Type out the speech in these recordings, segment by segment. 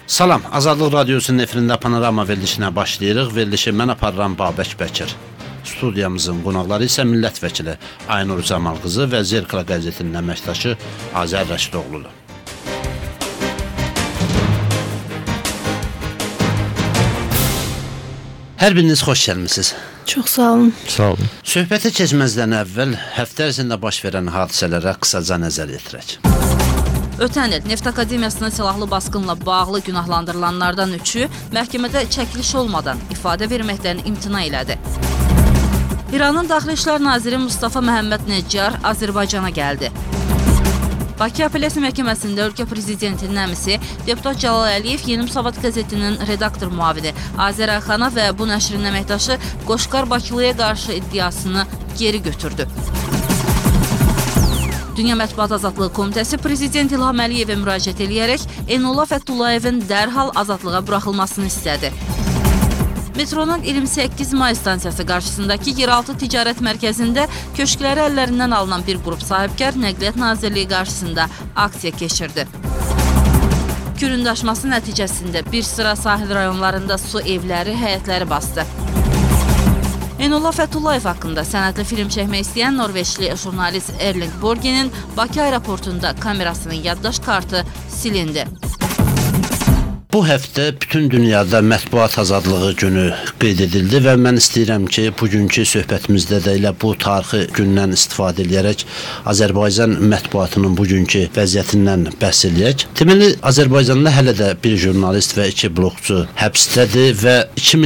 Salam, Azadlıq Radiosunun efirində Panorama verilişinə başlayırıq. Verilişi mən aparıram Babək Bəkir. Studiyamızın qonaqları isə millət vəkili Aynur Camal qızı və Zerkala qəzetinin əməkdaşı Azər Rəşidoğludur. Hər biriniz xoş gəlmisiniz. Çox sağ olun. Sağ olun. Söhbəti keçməzdən əvvəl həftə ərzində baş verən hadisələrə qısaca nəzər yetirək. Ötən il Neft Akademiyasının silahlı basqınla bağlı günahlandırılanlardan üçü məhkəmədə çəkiliş olmadan ifadə verməkdən imtina elədi. İranın Daxili İşlər Naziri Mustafa Məhəmməd Neccar Azərbaycana gəldi. Bakı Apellyasiya Məhkəməsində ölkə prezidentinin əmisi deputat Cəlal Əliyev Yeni Müsavat qəzetinin redaktor müavini Azər Əlxana və bu nəşrin əməkdaşı Qoşqar Bakılıya qarşı iddiasını geri götürdü. Dünya Mətbuat Azadlığı Komitəsi Prezident İlham Əliyevə müraciət edərək Eynullah Fətullayevin dərhal azadlığa buraxılmasını istədi. Metronun 28 may stansiyası qarşısındakı yeraltı ticarət mərkəzində köşkləri əllərindən alınan bir qrup sahibkar Nəqliyyat Nazirliyi qarşısında aksiya keçirdi. Kürün daşması nəticəsində bir sıra sahil rayonlarında su evləri, həyətləri bastı. Eynullah Fətullayev haqqında sənədli film çəkmək istəyən Norveçli jurnalist Erling Borgenin Bakı aeroportunda kamerasının yaddaş kartı silindi. Bu həftə bütün dünyada mətbuat azadlığı günü qeyd edildi və mən istəyirəm ki, bugünkü söhbətimizdə də elə bu tarixi gündən istifadə edərək Azərbaycan mətbuatının bugünkü vəziyyətindən bəhs edək. Deməli, Azərbaycanda hələ də bir jurnalist və 2 bloqçu həbsdədir və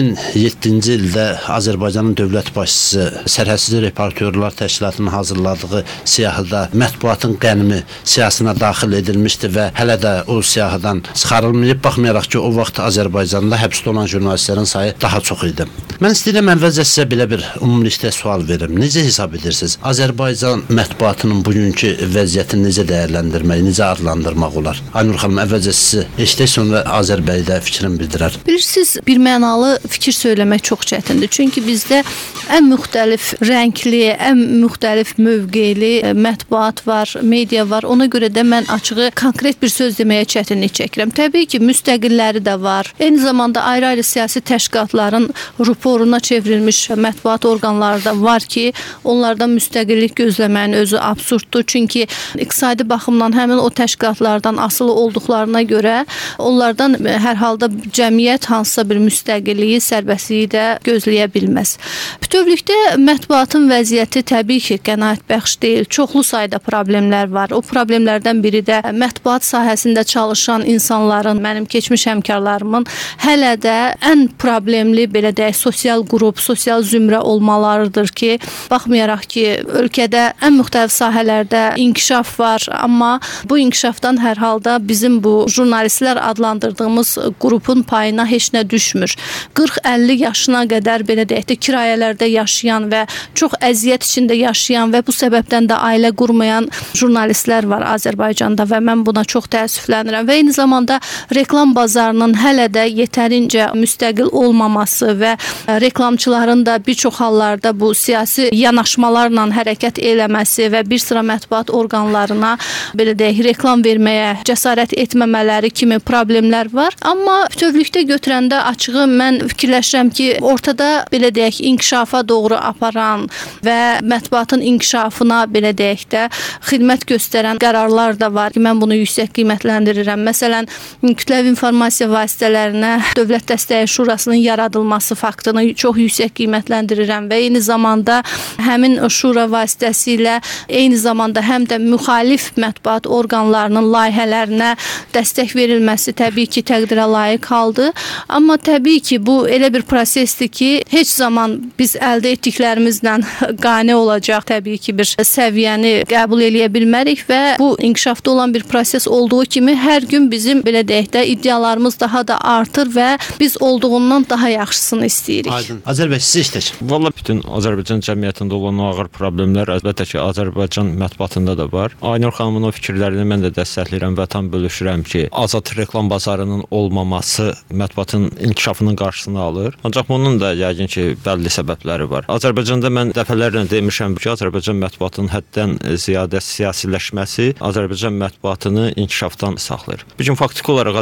2007-ci ildə Azərbaycanın dövlət başçısı Sərhədsiz Reportyorlar Təşkilatının hazırladığı siyahıda mətbuatın qənimi siyahısına daxil edilmişdi və hələ də o siyahıdan çıxarılmayıb, baxmayaraq ki, o vaxt Azərbaycanda həbsdə olan jurnalistlərin sayı daha çox idi. Mən istəyirəm əvvəlcə sizə belə bir ümumilikdə sual verim. Necə hesab edirsiniz? Azərbaycan mətbuatının bugünkü vəziyyətini necə dəyərləndirmək, necə adlandırmaq olar? Aynur xanım, əvvəlcə sizi eşidək, sonra Azər bəy də fikrini bildirər. Bilirsiniz, birmənalı fikir söyləmək çox çətindir. Çünki bizdə ən müxtəlif rəngli, ən müxtəlif mövqeli mətbuat var, media var. Ona görə də mən açığı konkret bir söz deməyə çətinlik çəkirəm. Təbii ki, müstəqilləri də var. Eyni zamanda ayrı-ayrı siyasi təşkilatların ruporuna çevrilmiş mətbuat orqanları da var ki, onlardan müstəqillik gözləməyin özü absurddur. Çünki iqtisadi baxımdan həmin o təşkilatlardan asılı olduqlarına görə onlardan hər halda cəmiyyət hansısa bir müstəqilliyi, sərbəstliyi də gözləyə bilməz. Bütövlükdə mətbuatın vəziyyəti təbii ki, qənaətbəxş deyil. Çoxlu sayda problemlər var. O problemlərdən biri də mətbuat sahəsində çalışan insanların, mənim keçmiş həmkarlarımın hələ də ən problemli, belə deyək, sosial qrup, sosial zümrə olmalarıdır ki, baxmayaraq ki, ölkədə ən müxtəlif sahələrdə inkişaf var, amma bu inkişafdan hər halda bizim bu jurnalistlər adlandırdığımız qrupun payına heç nə düşmür. 40-50 yaşına qədər, belə deyək də, kirayələrdə yaşayan və çox əziyyət içində yaşayan və bu səbəbdən də ailə qurmayan jurnalistlər var Azərbaycanda və mən buna çox təəssüflənirəm və eyni zamanda reklam bazarının hələ də yetərincə müstəqil olmaması və reklamçıların da bir çox hallarda bu siyasi yanaşmalarla hərəkət eləməsi və bir sıra mətbuat orqanlarına, belə deyək, reklam verməyə cəsarət etməmələri kimi problemlər var. Amma bütövlükdə götürəndə açığı mən fikirləşirəm ki, ortada, belə deyək, inkişafa doğru aparan və mətbuatın inkişafına, belə deyək də, xidmət göstərən qərarlar da var ki, mən bunu yüksək qiymətləndirirəm. Məsələn, kütləvi informasiya vasitələrinə Dövlət Dəstəyi Şurasının yaradılması faktını çox yüksək qiymətləndirirəm və eyni zamanda həmin şura vasitəsilə eyni zamanda həm də müxalif mətbuat orqanlarının layihələrinə dəstək verilməsi təbii ki, təqdirə layiq haldır. Amma təbii ki, bu elə bir prosesdir ki, heç zaman biz əldə etdiklərimizlə qane olacaq təbii ki, bir səviyyəni qəbul eləyə bilmərik və bu inkişafda olan bir proses olduğu kimi hər gün bizim, belə deyək də, iddialarımız daha da artır və biz olduğundan daha yaxşısını istəyirik. Aydın. Azər bəy, siz işlək. Valla bütün Azərbaycan cəmiyyətində olan ağır problemlər əlbəttə ki, Azərbaycan mətbuatında da var. Aynur xanımın o fikirlərini mən də dəstəkləyirəm və tam bölüşürəm ki, azad reklam bazarının olmaması mətbuatın inkişafının qarşısını alır. Ancaq bunun da yəqin ki, bəlli səbəbləri var. Azərbaycanda mən dəfələrlə demişəm ki, Azərbaycan mətbuatının həddən ziyadə siyasiləşməsi Azərbaycan mətbuatını inkişafdan saxlayır. Bu gün faktiki olaraq Azərbaycanda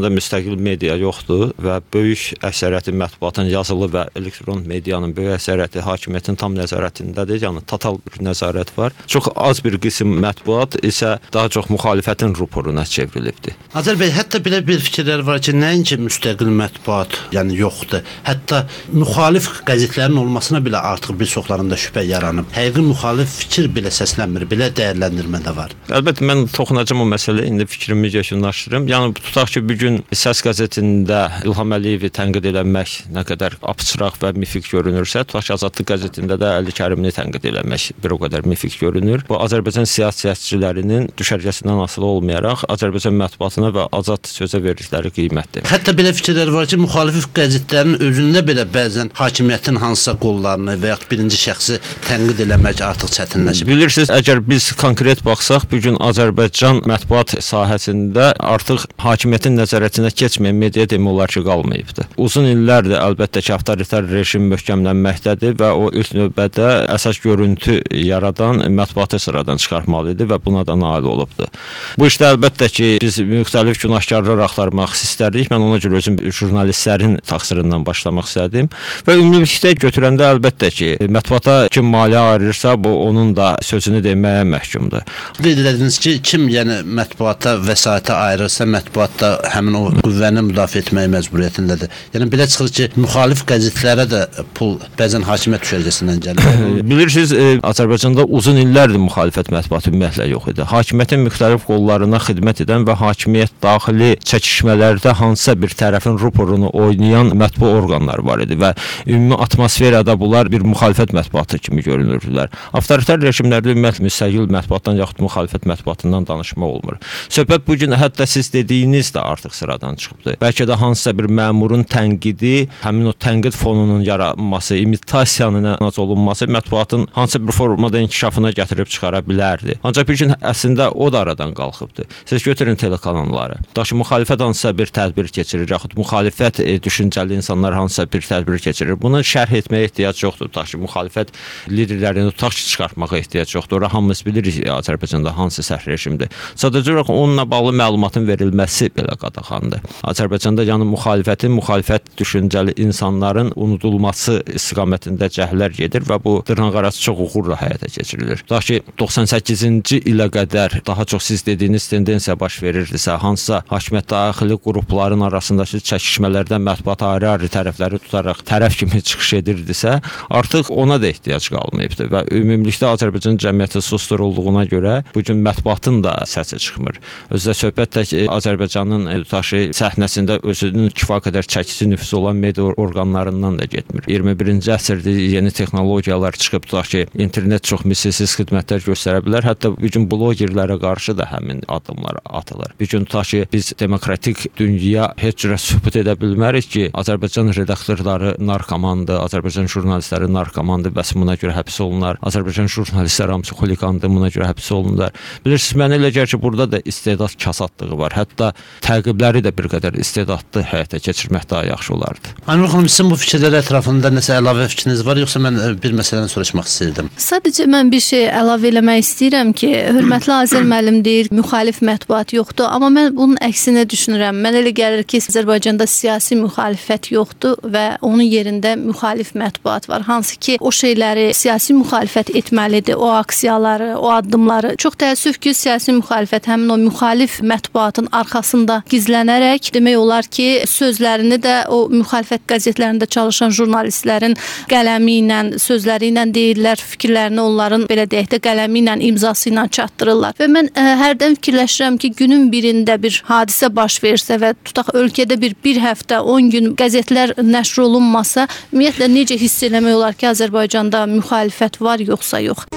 Azərbaycanda müstəqil media yoxdur və böyük əksəriyyəti mətbuatın yazılı və elektron medianın böyük əksəriyyəti hakimiyyətin tam nəzarətindədir. Yəni total bir nəzarət var. Çox az bir qism mətbuat isə daha çox müxalifətin ruporuna çevrilibdir. Azər bəy, hətta belə bir fikirlər var ki, nəinki müstəqil mətbuat, yəni yoxdur. Hətta müxalif qəzetlərin olmasına belə artıq bir çoxlarında şübhə yaranıb. Həqiqi müxalif fikir belə səslənmir, belə dəyərləndirmə də var. Əlbəttə, mən toxunacağım o məsələyə, indi fikrimi yekunlaşdırım. Yəni, tutaq ki, bugün Səs qəzetində İlham Əliyevi tənqid eləmək nə qədər apçıraq və mifik görünürsə, tutaq ki, Azadlıq qəzetində də Əli Kərimini tənqid eləmək bir o qədər mifik görünür. Bu, Azərbaycan siyasətçilərinin düşərgəsindən asılı olmayaraq Azərbaycan mətbuatına və azad sözə verdikləri qiymətdir. Hətta belə fikirlər var ki, müxalif qəzetlərin özündə belə bəzən hakimiyyətin hansısa qollarını və yaxud birinci şəxsi tənqid eləmək artıq çətinləşib. Bilirsiniz, əgər biz konkret baxsaq, bugün Azərbaycan mətbuat sahəsində artıq hakimiyyətin nəzarətinə keçməyən media demək olar ki, qalmayıbdır. Uzun illərdir əlbəttə ki, avtoritar rejim möhkəmlənməkdədir və o ilk növbədə əsas görüntü yaradan mətbuatı sıradan çıxartmalı idi və buna da nail olubdur. Bu işdə əlbəttə ki, biz müxtəlif günahkarlar axtarmaq istərdik. Mən ona görə özüm jurnalistlərin təqsirindən başlamaq istədim və ümumilikdə götürəndə əlbəttə ki, mətbuata kim maliyyə ayırırsa, bu onun da sözünü deməyə məhkumdur. Qeyd ediniz ki, kim yəni mətbuata vəsaitə ayırırsa, mətbuat da həmin o qüvvəni müdafiə etməyə məcburiyyətindədir. Yəni belə çıxır ki, müxalif qəzetlərə də pul bəzən hakimiyyət düşərgəsindən gəlir. Bilirsiniz, Azərbaycanda uzun illərdir müxalifət mətbuatı ümumiyyətlə yox idi. Hakimiyyətin müxtəlif qollarına xidmət edən və hakimiyyət daxili çəkişmələrdə hansısa bir tərəfin ruporunu oynayan mətbu orqanlar var idi və ümumi atmosferada bunlar bir müxalifət mətbuatı kimi görünürdülər. Avtoritar rejimlərdə ümumiyyətlə müstəqil mətbuatdan yaxud müxalifət mətbuatından danışmaq olmur. Söhbət bu gün hətta siz dediyiniz də artıq sıradan çıxıbdır. Bəlkə də hansısa bir məmurun tənqidi, həmin o tənqid fonunun yaranması, imitasiyanın ənaz olunması mətbuatın hansısa bir formada inkişafına gətirib çıxara bilərdi. Ancaq bir gün əslində o da aradan qalxıbdır. Siz götürün telekanalları. Daşı müxalifət hansısa bir tədbir keçirir, yaxud müxalifət düşüncəli insanlar hansısa bir tədbir keçirir. Bunu şərh etməyə ehtiyac yoxdur. Daşı müxalifət liderlərini tutaq ki, çıxartmağa ehtiyac yoxdur. Ora hamımız bilirik Azərbaycanda hansı səhv rejimdir. Sadəcə olaraq onunla bağlı məlumatın verilməsi belə qadağandır. Azərbaycanda yəni müxalifət düşüncəli insanların unudulması istiqamətində cəhdlər gedir və bu dırnaqarası çox uğurla həyata keçirilir. Tutaq ki, 98-ci ilə qədər daha çox siz dediyiniz tendensiya baş verirdisə, hansısa hakimiyyət daxili qrupların arasındakı çəkişmələrdə mətbuat ayrı-ayrı tərəfləri tutaraq tərəf kimi çıxış edirdisə, artıq ona da ehtiyac qalmayıbdır və ümumilikdə Azərbaycan cəmiyyəti susturulduğuna görə bu gün mətbuatın da səsi çıxmır. Özdə söhbət tək Azərbaycanın səhnəsində özünün kifayət qədər çəkisi nüfuzu olan media orqanlarından da getmir. 21-ci əsrdə yeni texnologiyalar çıxıb, tutaq ki, internet çox misilsiz xidmətlər göstərə bilər. Hətta bu gün blogerlərə qarşı da həmin addımlar atılır. Bu gün tutaq ki, biz demokratik dünyaya heç cürə sübut edə bilmərik ki, Azərbaycan redaktorları narkomandır, Azərbaycan jurnalistləri narkomandır, bəs buna görə həbs olunurlar. Azərbaycan jurnalistləri hamısı xuliqandır, buna görə həbs olunurlar. Bilirsiniz, mənə elə gəlir ki, burada da istedad kasadlığı var. Hətta təqibləri də bir qədər istedadlı həyata keçirmək daha yaxşı olardı. Aynur xanım, sizin bu fikirlər ətrafında nəsə əlavə fikriniz var, yoxsa mən bir məsələni soruşmaq istəyirdim? Sadəcə mən bir şey əlavə eləmək istəyirəm ki, hörmətli Azər müəllim deyir, müxalif mətbuat yoxdur, amma mən bunun əksinə düşünürəm. Mən elə gəlir ki, Azərbaycanda siyasi müxalifət yoxdur və onun yerində müxalif mətbuat var. Hansı ki, o şeyləri siyasi müxalifət etməlidir, o aksiyaları, o addımları. Çox təəssüf ki, siyasi müxalifət həmin o müxalif mətbuatın arxasında gizlənərək demək olar ki, sözlərini də o müxalifət qəzetlərində çalışan jurnalistlərin qələmi ilə, sözləri ilə deyirlər, fikirlərini onların belə deyək də qələmi ilə, imzası ilə çatdırırlar. Və mən hərdən fikirləşirəm ki, günün birində bir hadisə baş versə və tutaq ölkədə bir həftə, 10 gün qəzetlər nəşr olunmasa, ümumiyyətlə necə hiss eləmək olar ki, Azərbaycanda müxalifət var yoxsa yox?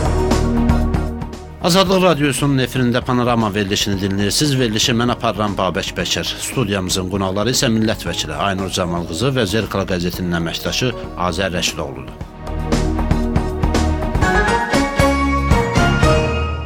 Azadlıq Radiosunun efirində Panorama verilişini dinləyirsiniz. Verilişi mən aparıram Babək Bəkir. Studiyamızın qonaqları isə millət vəkili Aynur Camal qızı və Zerkala qəzetinin əməkdaşı Azər Rəşidoğludur.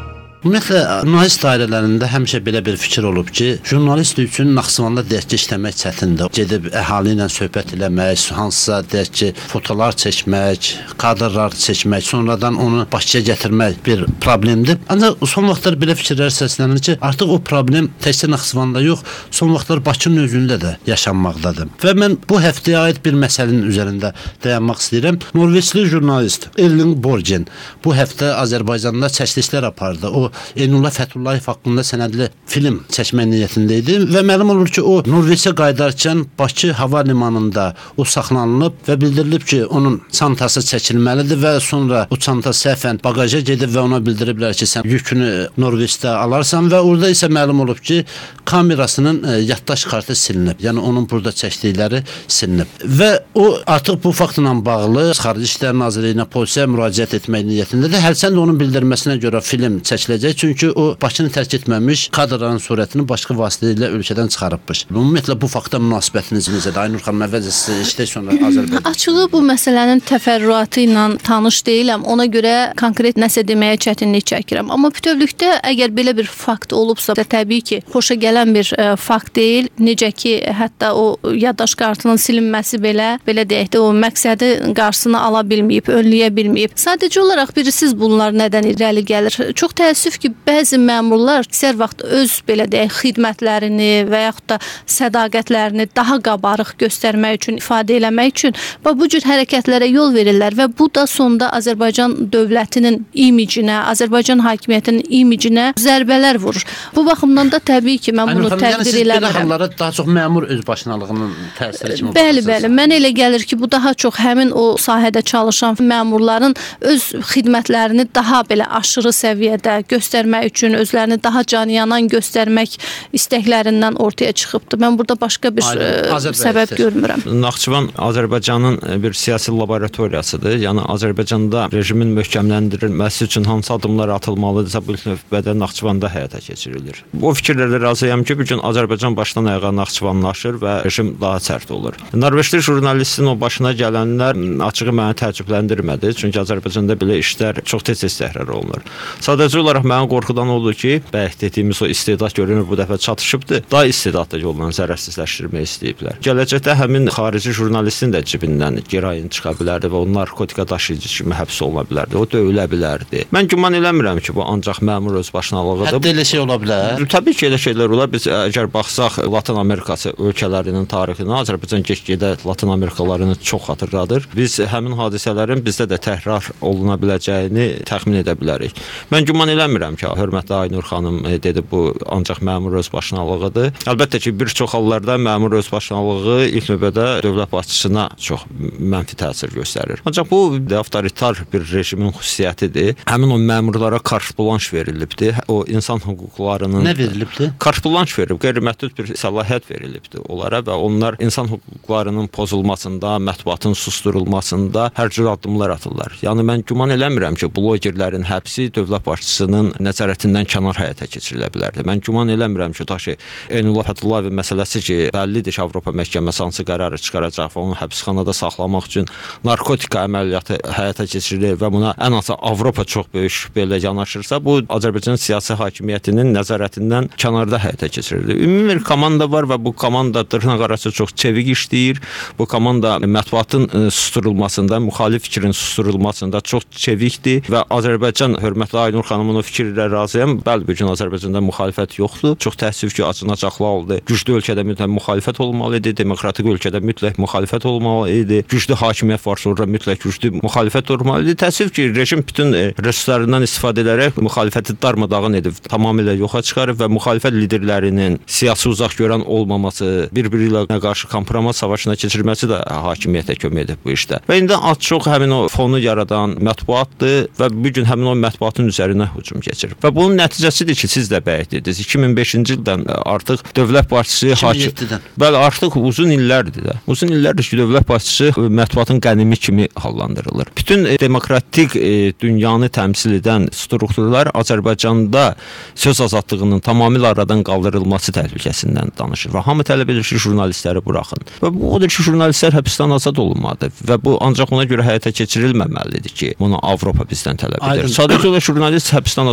Ümumiyyətlə, jurnalist dairələrində həmişə belə bir fikir olub ki, jurnalist üçün Naxçıvanda deyək ki, işləmək çətindir. Gedib əhali ilə söhbət eləmək, hansısa deyək ki, fotolar çəkmək, kadrlar çəkmək, sonradan onu Bakıya gətirmək bir problemdir. Ancaq son vaxtlar belə fikirlər səslənir ki, artıq o problem təkcə Naxçıvanda yox, son vaxtlar Bakının özündə də yaşanmaqdadır. Və mən bu həftəyə aid bir məsələnin üzərində dayanmaq istəyirəm. Norveçli jurnalist Erling Borgen bu həftə Azərbaycanda çəkilişlər apardı. O Eynullah Fəthullayev haqqında sənədli film çəkmək niyyətində idi və məlum olur ki, o Norveçə qayıdarkən Bakı hava limanında o saxlanılıb və bildirilib ki, onun çantası çəkilməlidir və sonra o çanta səhvən bagaja gedib və ona bildiriblər ki, sən yükünü Norveçdə alarsan və orada isə məlum olub ki, kamerasının yaddaş kartı silinib. Yəni onun burada çəkdikləri silinib. Və o artıq bu faktla bağlı Xarici İşlər Nazirliyinə, polisiyaya müraciət etmək niyyətindədir. Hərçəndə onun bildirməsinə görə film çəkiləcək. Çünki o Bakını tərk etməmiş, kadrların surətini başqa vasitə ilə ölkədən çıxarıbmış. Ümumiyyətlə bu fakta münasibətiniz necədir? Aynur xanım, əvvəlcə sizə işdə sonra Azərbaycan. Açığı bu məsələnin təfərrüatı ilə tanış deyiləm. Ona görə konkret nəsə deməyə çətinlik çəkirəm. Amma bütövlükdə əgər belə bir fakt olubsa, təbii ki, xoşa gələn bir fakt deyil. Necə ki, hətta o yaddaş kartının silinməsi belə deyək də o məqsədi qarşısını ala bilməyib, önləyə bilməyib. Sadəcə olaraq bilirsiniz bunlar nədən irəli gəlir? Çox təəssüf ki, bəzi məmurlar hər vaxt öz belə deyək xidmətlərini və yaxud da sədaqətlərini daha qabarıq göstərmək üçün, ifadə eləmək üçün bu cür hərəkətlərə yol verirlər və bu da sonda Azərbaycan dövlətinin imicinə, Azərbaycan hakimiyyətinin imicinə zərbələr vurur. Bu baxımdan da təbii ki, mən bunu təqdir eləmirəm. Belə hallara daha çox məmur özbaşınalığının təsiri kimi baxırsınız. Bəli. Mənə elə gəlir ki, bu daha çox həmin o sahədə çalışan məmurların öz xidmətlərini daha belə aşırı səviyyədə göstərmək üçün, özlərini daha caniyanan göstərmək istəklərindən ortaya çıxıbdır. Mən burada başqa bir səbəb görmürəm. Naxçıvan Azərbaycanın bir siyasi laboratoriyasıdır. Yəni Azərbaycanda rejimin möhkəmləndirilməsi üçün hansı addımlar atılmalıdırsa bu növbədə Naxçıvanda həyata keçirilir. Bu fikirlərlə razıyam ki, bu gün Azərbaycan başdan ayağa Naxçıvanlaşır və rejim daha sərt olur. Norveçli jurnalistin o başına gələnlər açığı məni təəccübləndirmədi. Çünki Azərbaycanda belə işlər çox tez təkrar olunur. Sadəcə olaraq mənim qorxudan odur ki, bəyək dediyimiz o istedad görünür bu dəfə çatışıbdır. Daha istedadlı yolla zərərsizləşdirmək istəyiblər. Gələcəkdə həmin xarici jurnalistin də cibindən gerayin çıxa bilərdi və o narkotika daşıyıcı kimi həbs oluna bilərdi. O döyülə bilərdi. Mən güman eləmirəm ki, bu ancaq məmur özbaşınalığıdır. Hətta elə şey ola bilər. Təbii ki, elə şeylər olar. Biz əgər baxsaq Latin Amerikası ölkələrinin tarixinə, Azərbaycan get-gedə Latin Amerikalarını çox xatırladır. Biz həmin hadisələrin bizdə də təkrar oluna biləcəyini təxmin edə bilərik. Mən güman eləmirəm ki, hörmətli Aynur xanım dedi bu ancaq məmur özbaşınalığıdır. Əlbəttə ki, bir çox hallarda məmur özbaşınalığı ilk növbədə dövlət başçısına çox mənfi təsir göstərir. Ancaq bu avtoritar bir rejimin xüsusiyyətidir. Həmin o məmurlara karşbulanş verilibdi. O insan hüquqlarının nə verilibdi? Karşbulanş verilib, qeyri-məhdud bir səlahiyyət verilibdi onlara və onlar insan hüquqlarının pozulmasında, mətbuatın susdurulmasında hər cür addımlar atırlar. Yəni mən güman eləmirəm ki, blogerlərin həbsi dövlət başçısının nəzarətindən kənar həyata keçirilə bilərdi. Mən güman eləmirəm ki, Eynullah Fəthullayev məsələsi ki, bəllidir ki, Avropa məhkəməsi hansı qərarı çıxaracaq və onu həbsxanada saxlamaq üçün narkotika əməliyyatı həyata keçirilir və buna ən azı Avropa çox böyük şübhə ilə yanaşırsa, bu Azərbaycan siyasi hakimiyyətinin nəzarətindən kənarda həyata keçirilir. Ümumi bir komanda var və bu komanda dırnaqarası çox çevik işləyir. Bu komanda mətbuatın susturulmasında, müxalif fikrin susturulmasında çox çevikdir və Azərbaycan, hörmətli Aynur xanımın o fikirlə razıyam. Bəli, bu gün Azərbaycanda müxalifət yoxdur. Çox təəssüf ki, acınacaqlı oldu. Güclü ölkədə mütləq müxalifət olmalı idi, demokratik ölkədə mütləq müxalifət olmalı idi. Güclü hakimiyyət var, sonra mütləq güclü müxalifət olmalı idi. Təəssüf ki, rejim bütün resurslarından istifadə edərək müxalifəti darmadağın edib, tamamilə yoxa çıxarıb və müxalifət liderlərinin siyasi uzaq görən olmaması, bir-biri ilə qarşı kompromat savaşına keçirməsi də hakimiyyətə kömək edib bu işdə. Və indi az-çox həmin o fonu yaradan mətbuatdır və bu gün həmin o mətbuatın üzərinə hücum keçir. Və bunun nəticəsidir ki, siz də bəyək dediniz, 2005-ci ildən artıq dövlət başçısı 2007-dən. Bəli, artıq uzun illərdir də. Uzun illərdir ki, dövlət başçısı mətbuatın qənimi kimi hallandırılır. Bütün demokratik dünyanı təmsil edən strukturlar Azərbaycanda söz azadlığının tamamilə aradan qaldırılması təhlükəsindən danışır və hamı tələb edir ki, jurnalistləri buraxın. Və bu odur ki, jurnalistlər həbsdən azad olunmalıdır və bu ancaq ona görə həyata keçirilməməlidir ki, bunu Avropa bizdən tələb edir. Sadəcə olaraq jurnalist həbsdən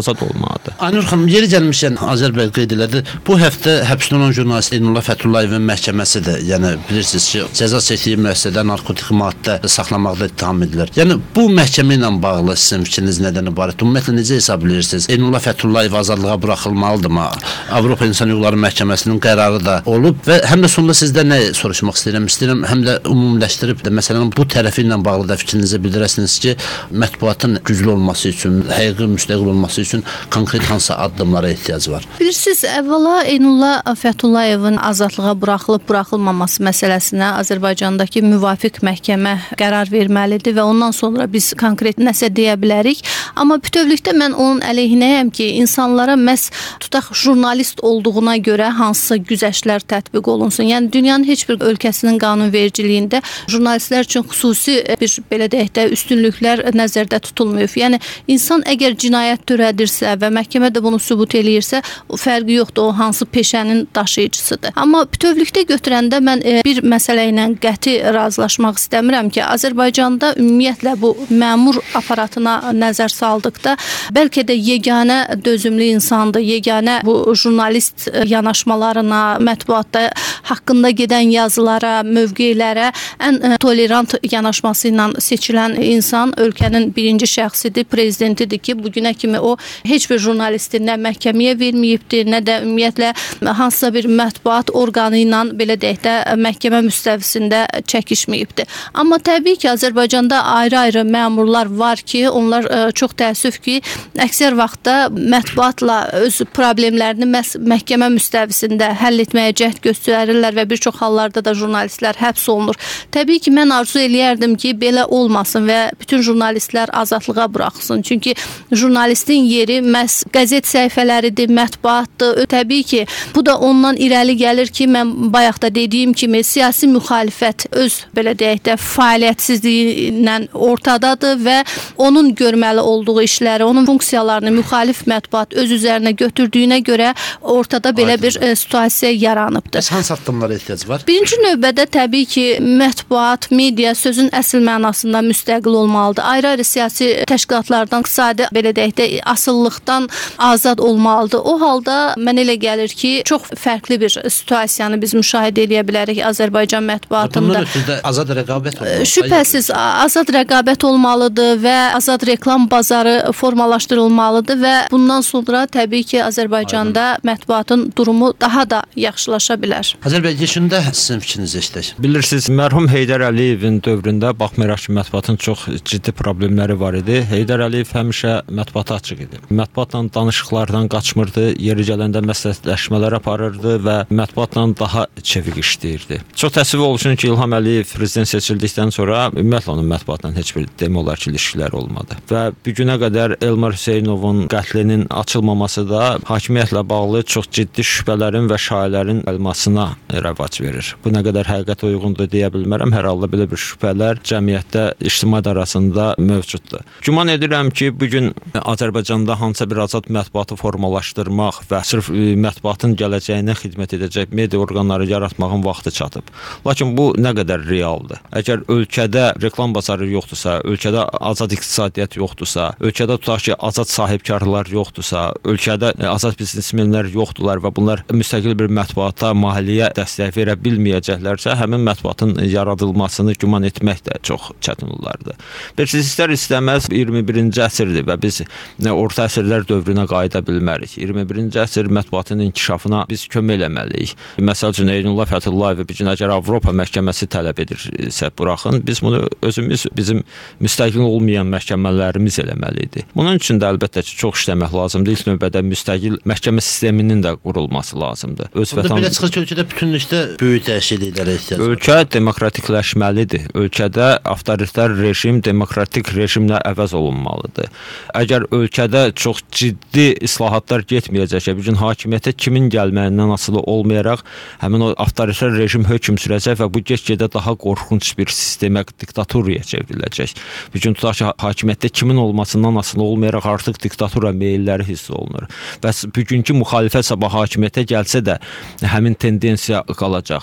azad olmalıdır. Aynur xanım, yeri gəlmişkən Azərbaycan qeyd elədi. Bu həftə həbsdə olan jurnalist Eynullah Fətullayevin məhkəməsi də, yəni bilirsiniz ki, cəza çəkdiyi müəssisədə narkotik maddə saxlamaqda ittiham edilir. Yəni bu məhkəmə ilə bağlı sizin fikriniz nədən ibarət? Ümumiyyətlə necə hesab edirsiniz? Eynullah Fətullayev azadlığa buraxılmalıdırmı? Avropa İnsan Hüquqları Məhkəməsinin qərarı da olub və həm də sonunda sizdən nə soruşmaq istəyirəm, həm də ümumiləşdirib də məsələnin bu tərəfi ilə bağlı da fikrinizi bildirəsiniz ki, mətbuatın güclü olması üçün, həqiqi müstəqil olması üçün konkret hansı addımlara ehtiyac var? Bilirsiniz, əvvəla Eynullah Fətullayevin azadlığa buraxılıb-buraxılmaması məsələsinə Azərbaycandakı müvafiq məhkəmə qərar verməlidir və ondan sonra biz konkret nəsə deyə bilərik. Amma bütövlükdə mən onun əleyhinəyəm ki, insanlara məhz tutaq jurnalist olduğuna görə hansısa güzəştlər tətbiq olunsun. Yəni dünyanın heç bir ölkəsinin qanunvericiliyində jurnalistlər üçün xüsusi bir belə deyək də üstünlüklər nəzərdə tutulmayıb. Yəni insan əgər cinayət törədirsə və məhkəmə də bunu sübut eləyirsə, o fərqi yoxdur, o hansı peşənin daşıyıcısıdır. Amma bütövlükdə götürəndə mən bir məsələ ilə qəti razılaşmaq istəmirəm ki, Azərbaycanda ümumiyyətlə bu məmur aparatına nəzər saldıqda bəlkə də yeganə dözümlü insandır, yeganə bu jurnalist yanaşmalarına, mətbuatda haqqında gedən yazılara, mövqelərə ən tolerant yanaşması ilə seçilən insan ölkənin birinci şəxsidir, prezidentidir ki, bugünə kimi o heç bir jurnalisti nə məhkəməyə verməyibdir, nə də ümumiyyətlə hansısa bir mətbuat orqanı ilə belə deyək də məhkəmə müstəvisində çəkişməyibdir. Amma təbii ki, Azərbaycanda ayrı-ayrı məmurlar var ki, onlar çox təəssüf ki, əksər vaxtda mətbuatla öz problemlərini məhkəmə müstəvisində həll etməyə cəhd göstərirlər və bir çox hallarda da jurnalistlər həbs olunur. Təbii ki, mən arzu eləyərdim ki, belə olmasın və bütün jurnalistlər azadlığa buraxsın. Çünki jurnalistin yeri məhz qəzet səhifələridir, mətbuatdır. Təbii ki, bu da ondan irəli gəlir ki, mən bayaq da dediyim kimi siyasi müxalifət öz belə deyək də fəaliyyətsizliyi ilə ortadadır və onun görməli olduğu işləri, onun funksiyalarını müxalif mətbuat öz üzərinə götürdüyünə görə ortada belə bir situasiya yaranıbdır. Bəs hansı addımlara ehtiyac var? Birinci növbədə təbii ki, mətbuat, media sözün əsl mənasında müstəqil olmalıdır. Ayrı-ayrı siyasi təşkilatlardan, iqtisadi belə deyək də asılılıqdan azad olmalıdır. O halda mən elə gəlir ki, çox fərqli bir situasiyanı biz müşahidə edə bilərik Azərbaycan mətbuatında. Bunun üstündə azad rəqabət olmalıdır. Şübhəsiz azad rəqabət olmalıdır və azad reklam bazarı formalaşdırılmalıdır və bundan sonra təbii ki, Azərbaycanda mətbuatın durumu daha da yaxşılaşa bilər. Azərbaycanda sizin fikrinizi eşidək. Bilirsiniz, mərhum Heydər Əliyevin dövründə baxmayaraq ki, mətbuatın çox ciddi problemləri var idi. Heydər Əliyev həmişə mətbuata açıq idi. Mətbuatla danışıqlardan qaçmırdı, yeri gələndə məsləhətləşmələr aparırdı və mətbuatla daha çevik işləyirdi. Çox təəssüf olsun ki, İlham Əliyev prezident seçildikdən sonra ümumiyyətlə onun mətbuatla heç bir demək olar ki, ilişkiləri olmadı. Və bu günə qədər Elmar Hüseynovun qətlinin açılmaması da hakimiyyətlə bağlı çox ciddi şübhələrin və şayiələrin əlmasına rəvac verir. Bu nə qədər həqiqətə uyğundur deyə bilmərəm. Hər halda belə bir şübhələr cəmiyyətdə, ictimaiyyət arasında mövcuddur. Güman edirəm ki, bu gün Azərbaycanda hansısa bir azad mətbuatı formalaşdırmaq və sırf mətbuatın gələcəyinə xidmət edəcək media orqanları yaratmağın vaxtı çatıb. Lakin bu nə qədər realdır? Əgər ölkədə reklam bazarı yoxdursa, ölkədə azad iqtisadiyyat yoxdursa, ölkədə tutaq ki, azad sahibkarlar yoxdursa, ölkədə azad biznesmenlər yoxdurlar və bunlar müstəqil bir mətbuata maliyyə dəstək verə bilməyəcəklərsə, həmin mətbuatın yaradılmasını güman etmək də çox çətin olardı. Bilirsiniz, istər-istəməz 21-ci əsrdir və biz orta əsrlər dövrünə qayıda bilmərik. 21-ci əsr mətbuatın inkişafına biz kömək eləməliyik. Məsəl üçün, Eynullah Fətullayev bir gün əgər Avropa məhkəməsi tələb edirsə buraxın, biz bunu özümüz, bizim müstəqil olmayan məhkəmələrimiz eləməlidir. Bunun üçün də əlbəttə ki, çox işləmək lazımdır. İlk növbədə müstəqil məhkəmə sisteminin də qurulması lazımdır. Belə çıxır ki, ölkədə bütünlükdə böyük dəyişikliklərə ehtiyac var. Ölkə demokratikləşməlidir. Ölkədə avtoritar rejim demokratik rejimlə əvəz olunmalıdır. Əgər ölkədə çox ciddi islahatlar getməyəcəksə, bu gün hakimiyyətə kimin gəlməyindən asılı olmayaraq həmin o avtoritar rejim hökm sürəcək və bu get-gedə daha qorxunc bir sistemə, diktaturaya çevriləcək. Bu gün tutaq ki, hakimiyyətdə kimin olmasından asılı olmayaraq artıq diktatura meylləri hiss olunur. Və bugünkü müxalifət sabah hakimiyyətə gəlsə də həmin tendensiya qalacaq.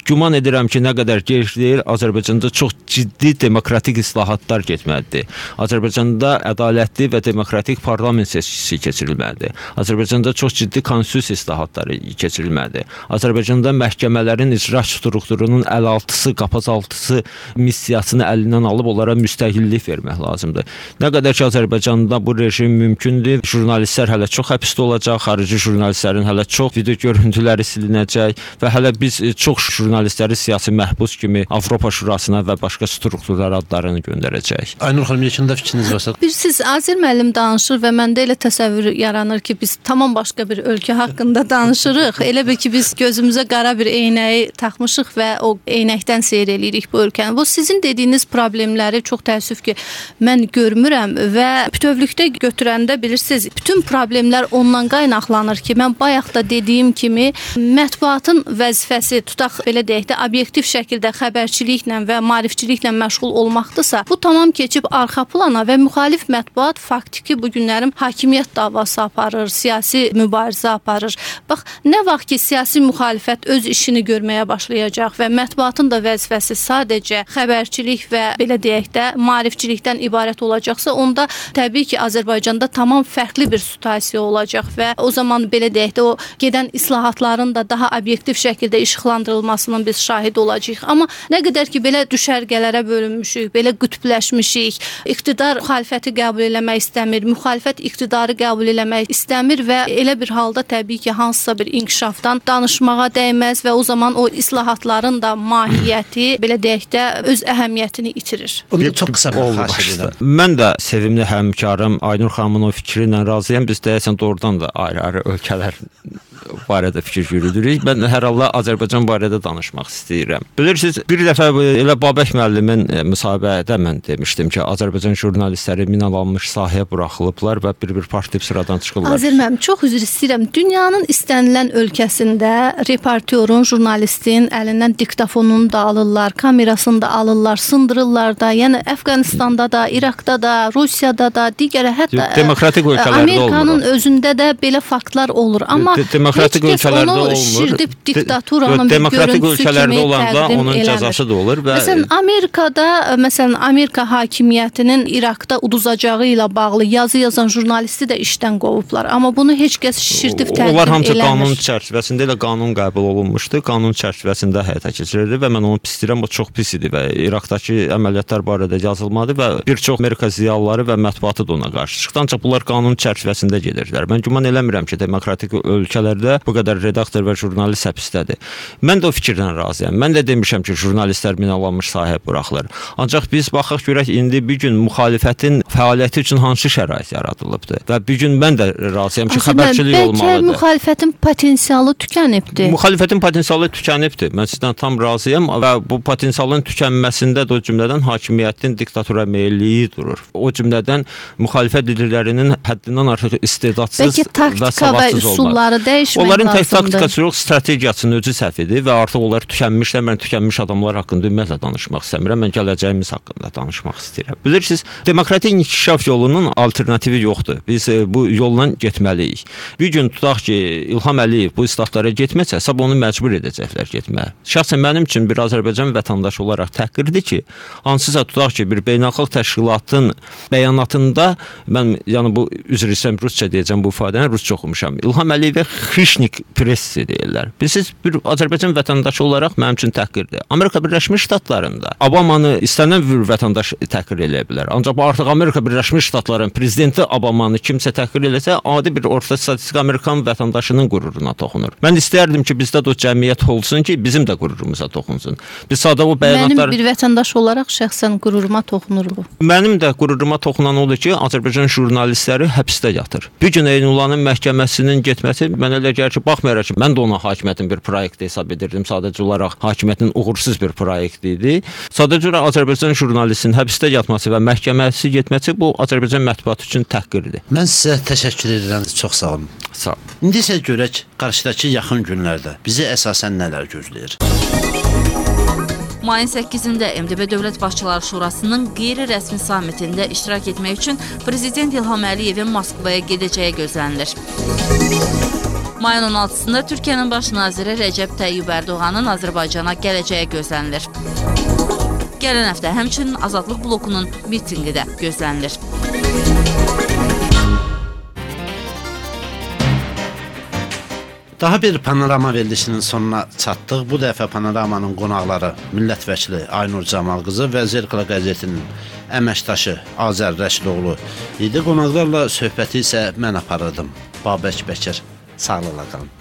güman edirəm ki, nə qədər gec deyil, Azərbaycanda çox ciddi demokratik islahatlar getməlidir. Azərbaycanda ədalətli və demokratik parlament seçkisi keçirilməlidir. Azərbaycanda çox ciddi konstitusiya islahatları keçirilməlidir. Azərbaycanda məhkəmələrin icra strukturunun əlaltısı, qapazaltısı missiyasını əlindən alıb onlara müstəqillik vermək lazımdır. Nə qədər ki, Azərbaycanda bu rejim mümkündür, jurnalistlər hələ çox həbsdə olacaq, xarici jurnalistlərin hələ çox video görüntüləri silinəcək və hələ biz çox jurnalistləri siyasi məhbus kimi Avropa Şurasına və başqa strukturlar adlarını göndərəcək. Aynur xanım, yekunda fikriniz varsa? Siz Azər müəllim danışır və məndə elə təsəvvür yaranır ki, biz tamam başqa bir ölkə haqqında danışırıq. Elə bil ki, biz gözümüzə qara bir eynəyi taxmışıq və o eynəkdən seyr eləyirik bu ölkəni. Bu sizin dediyiniz problemləri çox təəssüf ki, mən görmürəm və bütövlükdə götürəndə bilirsiniz, bütün problemlər ondan qaynaqlanır ki, mən bayaq da dediyim kimi mətbuatın vəzifəsi tutaq belə deyək də obyektiv şəkildə xəbərçiliklə və maarifçiliklə məşğul olmaqdırsa, bu tamam keçib arxa plana və müxalif mətbuat faktiki bu günlərin hakimiyyət davası aparır, siyasi mübarizə aparır. Bax, nə vaxt ki, siyasi müxalifət öz işini görməyə başlayacaq və mətbuatın da vəzifəsi sadəcə xəbərçilik və belə deyək də maarifçilikdən ibarət olacaqsa, onda təbii ki, Azərbaycanda tamam fərqli bir situasiya olacaq və o zaman belə deyək də o gedən islahatların da daha obyektiv şəkildə işıqlandırılmasının biz şahid olacağıq. Amma nə qədər ki, belə düşərgələrə bölünmüşük, belə qütbləşmişik, iqtidar müxalifəti qəbul eləmək istəmir, müxalifət iqtidarı qəbul eləmək istəmir və elə bir halda təbii ki, hansısa bir inkişafdan danışmağa dəyməz və o zaman o islahatların da mahiyyəti, belə deyək də, öz əhəmiyyətini itirir. Çox qısa bir xahiş edirəm. Mən də sevimli həmkarım Aynur xanımın o fikri ilə razıyam. Biz deyəsən doğrudan da ayrı-ayrı ölkələr barədə fikir yürüdürük. Mən hər halda Azərbaycan barədə danışmaq istəyirəm. Bilirsiniz, bir dəfə elə Babək müəllimin müsahibədə mən demişdim ki, Azərbaycan jurnalistləri minalanmış sahəyə buraxılıblar və bir partlayıb sıradan çıxırlar. Azər müəllim, çox üzr istəyirəm. Dünyanın istənilən ölkəsində reportyorun, jurnalistin əlindən diktafonunu da alırlar, kamerasını da alırlar, sındırırlar da. Yəni Əfqanistanda da, İraqda da, Rusiyada da, digər hətta demokratik ölkələrdə Amerikanın özündə də belə faktlar olur. Amma demokratik ölkələrdə olmur. Şirdib diktaturanın demokratik görüntüsü ölkələrdə kimi olanda təqdim onun eləmir. cəzası da olur və Məsələn, Amerika hakimiyyətinin İraqda uduzacağı ilə bağlı yazı yazan jurnalisti də işdən qovublar. Amma bunu heç kəs şirdib təqdim eləmir. Onlar hamısı qanun çərçivəsində elə qanun qəbul olunmuşdu. Qanun çərçivəsində həyata keçirildi və mən onu pis deyirəm, o çox pis idi və İraqdakı əməliyyatlar barədə yazılmadı və bir çox Amerika ziyalıları və mətbuatı da ona qarşı çıxdı. Ancaq bunlar qanun çərçivəsində gedirdilər. Mən güman eləmirəm ki, demokratik ölkələrdə bu qədər redaktor və jurnalist həbsdədir. Mən də o fikirdən razıyam. Mən də demişəm ki, jurnalistlər minalanmış sahəyə buraxılır. Ancaq biz baxaq görək indi bir gün müxalifətin fəaliyyəti üçün hansı şərait yaradılıbdır və bir gün mən də razıyam ki, xəbərçilik olmalıdır. Bəlkə müxalifətin potensialı tükənibdir. Müxalifətin potensialı tükənibdir. Mən sizdən tam razıyam və bu potensialın tükənməsində də o cümlədən hakimiyyətin diktatura meylliyi durur. O cümlədən müxalifət liderlərinin həddindən artıq istedadsız və savadsız üsulları dəyişmək onların lazımdır. tək taktikası yox, strategiyasının özü səhvidir və artıq onlar tükənmişlər. Mən tükənmiş adamlar haqqında ümumiyyətlə danışmaq istəmirəm. Mən gələcəyimiz haqqında danışmaq istəyirəm. Bilirsiniz, demokratik inkişaf yolunun alternativi yoxdur. Biz bu yolla getməliyik. Bir gün tutaq ki, İlham Əliyev bu islahatlara getməsə, sabah onu məcbur edəcəklər getməyə. Şəxsən mənim üçün bir Azərbaycan vətəndaşı olaraq təhqirdir ki, hansısa tutaq ki, bir beynəlxalq təşkilatın bəyanatında mən bu üzr istəyirəm, rusca deyəcəm bu ifadəni, rusca oxumuşam. İlham Əliyevə xişnik pressi deyirlər. Siz bir Azərbaycan vətəndaşı olaraq mənim üçün təhqirdir. Amerika Birləşmiş Ştatlarında Obamanı istənilən bir vətəndaş təhqir eləyə bilər. Ancaq artıq Amerika Birləşmiş Ştatlarının prezidenti Obamanı kimsə təhqir eləsə, adi bir orta statistik Amerikan vətəndaşının qüruruna toxunur. Mən istərdim ki, bizdə də o cəmiyyət olsun ki, bizim də qürurumuza toxunsun. Biz sadə o bəyanatlar... Mənim bir vətəndaş olaraq şəxsən qüruruma toxunur bu. Mənim də qüruruma toxunan odur ki, Azərbaycan jurnalistləri həbsdə yatır. Bir gün Eynullahın məhkəməsinin getməsi mənə elə gəlir ki, baxmayaraq ki, mən də ona hakimiyyətin bir proyekti hesab edirdim. Sadəcə olaraq hakimiyyətin uğursuz bir proyekti idi. Sadəcə olaraq Azərbaycan jurnalistinin həbsdə yatması və məhkəməsi getməsi bu Azərbaycan mətbuatı üçün təhqirdir. Mən sizə təşəkkür edirəm. Çox sağ olun. Sağ olun. İndi isə görək qarşıdakı yaxın günlərdə bizi əsasən nələr gözləyir. Mayın 8-də MDB Dövlət Başçıları Şurasının qeyri-rəsmi sammitində iştirak etmək üçün Prezident İlham Əliyevin Moskvaya gedəcəyi gözlənilir. Mayın 16-sında Türkiyənin baş naziri Rəcəb Təyyib Ərdoğanın Azərbaycana gələcəyi gözlənilir. Gələn həftə həmçinin Azadlıq blokunun mitinqi də gözlənilir. Daha bir panorama verilişinin sonuna çatdıq. Bu dəfə panoramanın qonaqları millət vəkili Aynur Camal qızı və Zirqla qəzetinin əməkdaşı Azər Rəşidoğlu idi. Qonaqlarla söhbəti isə mən aparırdım. Babək Bəkir. Sağlıqla qalın.